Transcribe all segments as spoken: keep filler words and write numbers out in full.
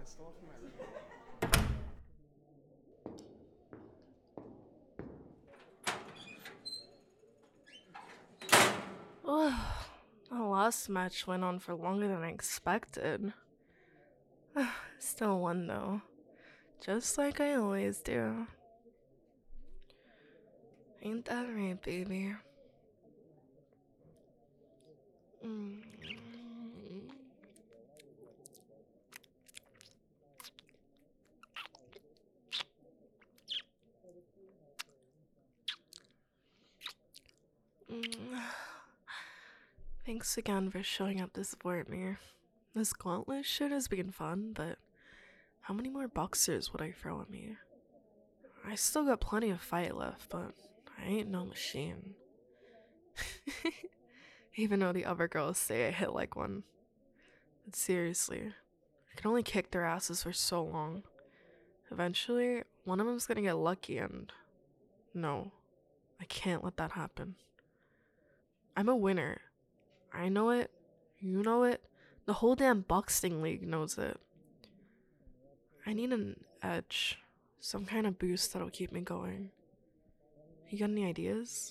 Oh, the last match went on for longer than I expected. Still won though. Just like I always do. Ain't that right, baby? Mm. Mm. Thanks again for showing up to support me. This gauntlet shit has been fun, but how many more boxers would I throw at me? I still got plenty of fight left, but I ain't no machine. Even though the other girls say I hit like one. But seriously, I can only kick their asses for so long. Eventually, one of them's gonna get lucky and... No, I can't let that happen. I'm a winner. I know it, you know it, the whole damn boxing league knows it. I need an edge, some kind of boost that'll keep me going. You got any ideas?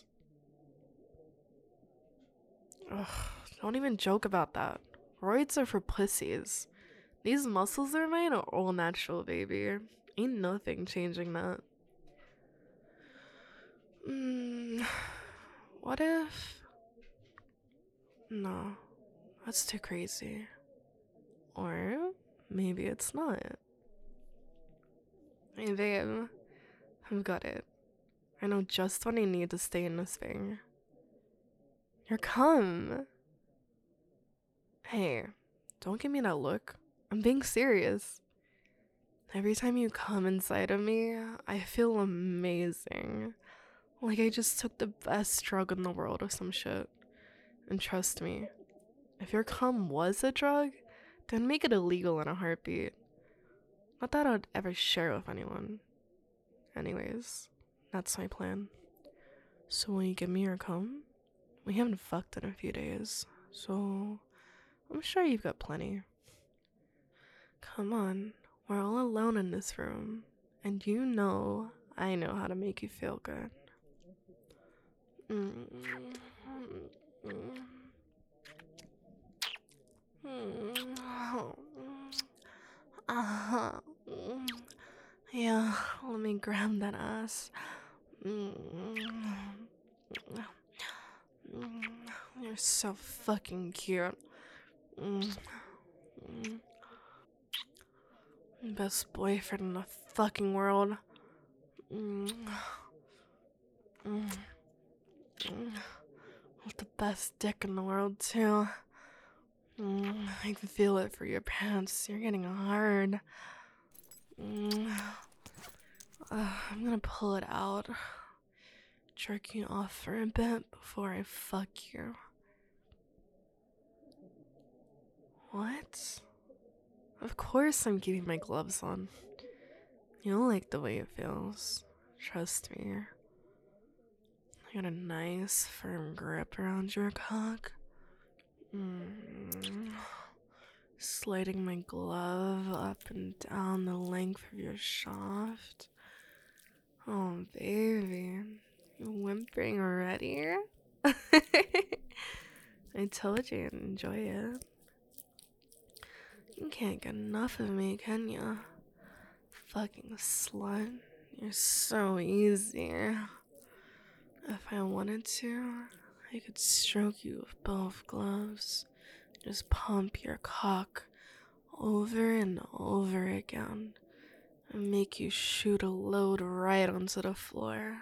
Ugh, don't even joke about that. Roids are for pussies. These muscles are mine are all natural, baby. Ain't nothing changing that. Mm, what if... No, that's too crazy. Or maybe it's not. Hey babe, I've got it. I know just what I need to stay in this thing. Your cum. Hey, don't give me that look. I'm being serious. Every time you come inside of me, I feel amazing. Like I just took the best drug in the world or some shit. And trust me, if your cum was a drug, then make it illegal in a heartbeat. Not that I'd ever share with anyone. Anyways, that's my plan. So will you give me your cum? We haven't fucked in a few days, so I'm sure you've got plenty. Come on, we're all alone in this room, and you know I know how to make you feel good. Mm. Uh-huh. Yeah, let me grab that ass. You're so fucking cute. Best boyfriend in the fucking world. With the best dick in the world, too. Mm, I can feel it for your pants. You're getting hard. Mm. Uh, I'm gonna pull it out. Jerk you off for a bit before I fuck you. What? Of course I'm keeping my gloves on. You'll like the way it feels. Trust me. I got a nice firm grip around your cock. Mm. Sliding my glove up and down the length of your shaft. Oh, baby. You whimpering already? I told you I'd enjoy it. You can't get enough of me, can ya? Fucking slut. You're so easy. If I wanted to, I could stroke you with both gloves. Just pump your cock over and over again and make you shoot a load right onto the floor.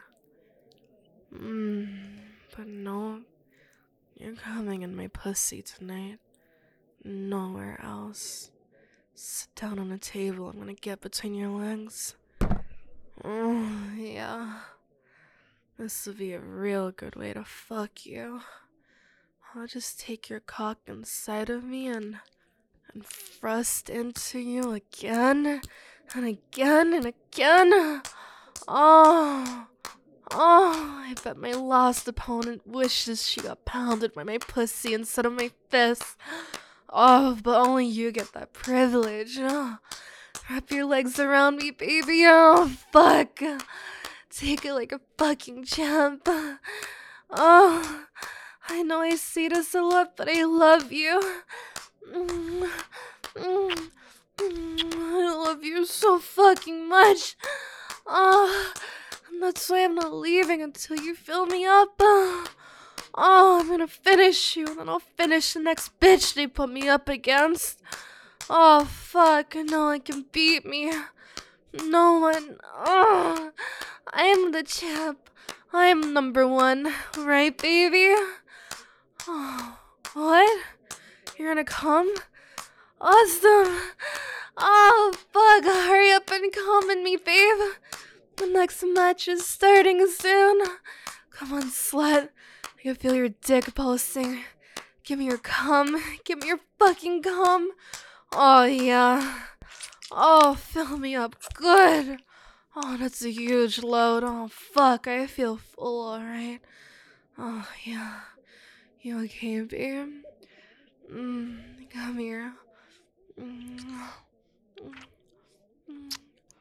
Mmm, but no, you're coming in my pussy tonight. Nowhere else. Sit down on a table, I'm gonna get between your legs. Oh, yeah. This will be a real good way to fuck you. I'll just take your cock inside of me and and thrust into you again and again and again. Oh, oh, I bet my last opponent wishes she got pounded by my pussy instead of my fist. Oh, but only you get that privilege. Oh, Wrap your legs around me, baby. Oh, fuck. Take it like a fucking champ. Oh, I know I say this a lot, but I love you. Mm, mm, mm, I love you so fucking much. Oh, and that's why I'm not leaving until you fill me up. Oh, I'm gonna finish you, and then I'll finish the next bitch they put me up against. Oh, fuck, no one can beat me. No one. Oh, I am the champ. I am number one, right, baby? Oh, what? You're gonna come? Awesome. Oh, fuck, hurry up and come in me, babe. The next match is starting soon. Come on, slut. I can feel your dick pulsing. Give me your cum. Give me your fucking cum. Oh, yeah. Oh, fill me up good. Oh, that's a huge load. Oh, fuck. I feel full, alright. Oh, yeah. You okay, babe? Mm, come here. Mm, mm, mm,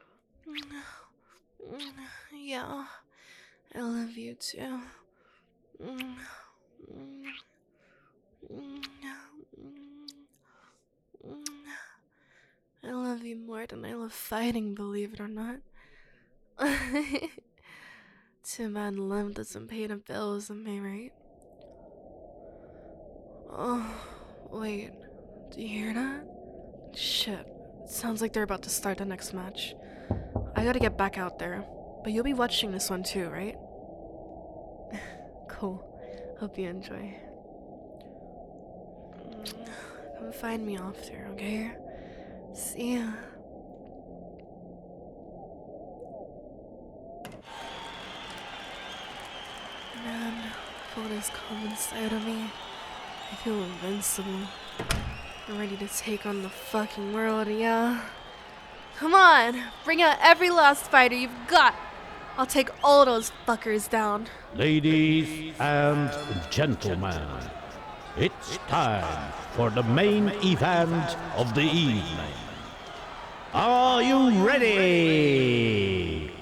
mm, yeah. I love you too. Mm, mm, mm, mm. I love you more than I love fighting, believe it or not. Too bad love doesn't pay the bills, am I right? Oh, wait. Do you hear that? Shit. It sounds like they're about to start the next match. I gotta get back out there. But you'll be watching this one too, right? Cool. Hope you enjoy. Come find me after, okay? See ya. Man, feel this come inside of me. I feel invincible. I'm ready to take on the fucking world, yeah? Come on, bring out every last fighter you've got. I'll take all those fuckers down. Ladies and gentlemen, it's time for the main event of the evening. Are you ready?